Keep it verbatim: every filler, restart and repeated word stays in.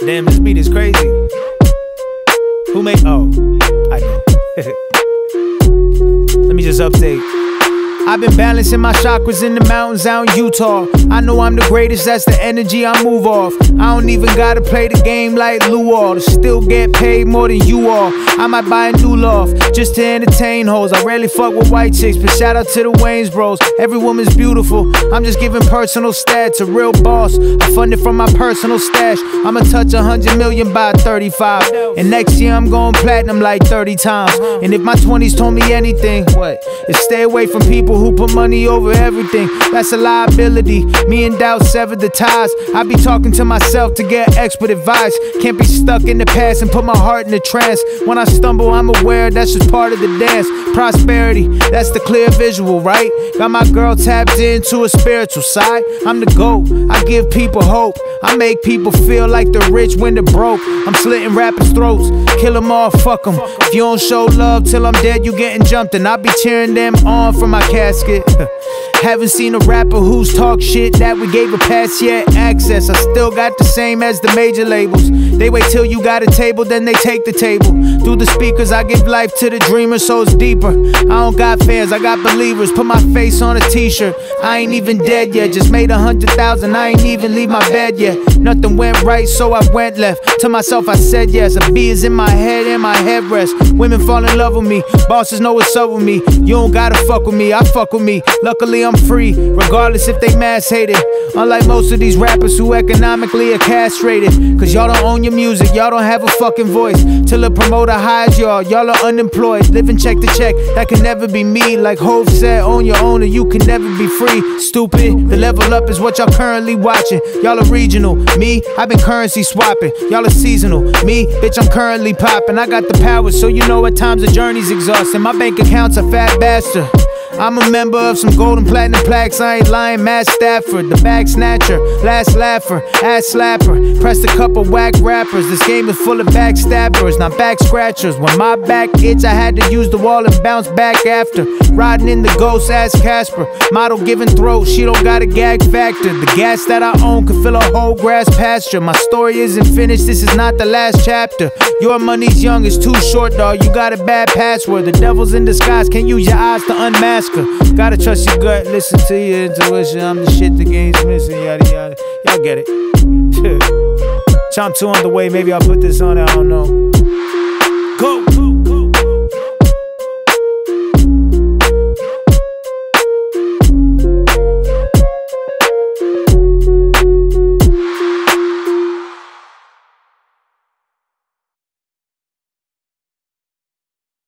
Damn, this beat is crazy. Who made? Oh, I did. Let me just update. I've been balancing my chakras in the mountains out in Utah. I know I'm the greatest, that's the energy I move off. I don't even gotta play the game like Luau to still get paid more than you all. I might buy a new loft just to entertain hoes. I rarely fuck with white chicks, but shout out to the Wayans bros. Every woman's beautiful, I'm just giving personal stats. A real boss, I fund it from my personal stash. I'ma touch a hundred million by thirty-five, and next year I'm going platinum like thirty times. And if my twenties told me anything, what? Is stay away from people who put money over everything. That's a liability. Me and doubt severed the ties. I be talking to myself to get expert advice. Can't be stuck in the past and put my heart in a trance. When I stumble, I'm aware that's just part of the dance. Prosperity, that's the clear visual, right? Got my girl tapped into a spiritual side. I'm the GOAT, I give people hope. I make people feel like they're rich when they're broke. I'm slitting rappers' throats, kill them all, fuck them. If you don't show love till I'm dead, you getting jumped. And I be cheering them on from my casket. Haven't seen a rapper who's talk shit that we gave a pass yet. Access, I still got the same as the major labels. They wait till you got a table, then they take the table. Through the speakers, I give life to the dreamer, so it's deeper. I don't got fans, I got believers. Put my face on a t-shirt. I ain't even dead yet, just made a hundred thousand. I ain't even leave my bed yet. Nothing went right, so I went left. To myself, I said yes. A B is in my head and my headrest. Women fall in love with me, bosses know what's up with me. You don't gotta fuck with me, I fuck with me. Luckily, I'm free, regardless if they mass hate it. Unlike most of these rappers who economically are castrated. Cause y'all don't own your music, y'all don't have a fucking voice. Till a promoter hires y'all, y'all are unemployed. Living check to check, that can never be me. Like Hov said, own your own or you can never be free. Stupid, the level up is what y'all currently watching. Y'all are regional, me, I've been currency swapping. Y'all are seasonal, me, bitch, I'm currently popping. I got the power, so you know at times the journey's exhausting. My bank account's a fat bastard. I'm a member of some gold and platinum plaques, I ain't lying. Matt Stafford, the bag snatcher, last laugher, ass slapper. Pressed a couple whack rappers, this game is full of backstabbers, not back scratchers. When my back itch, I had to use the wall and bounce back after. Riding in the ghost, ass Casper. Model giving throat, she don't got a gag factor. The gas that I own could fill a whole grass pasture. My story isn't finished, this is not the last chapter. Your money's young, it's too short, dog, you got a bad password. The devil's in disguise, can't use your eyes to unmask. Gotta trust your gut, listen to your intuition. I'm the shit the game's missing, yada yada. Y'all get it. Chomp two on the way, maybe I'll put this on, I don't know.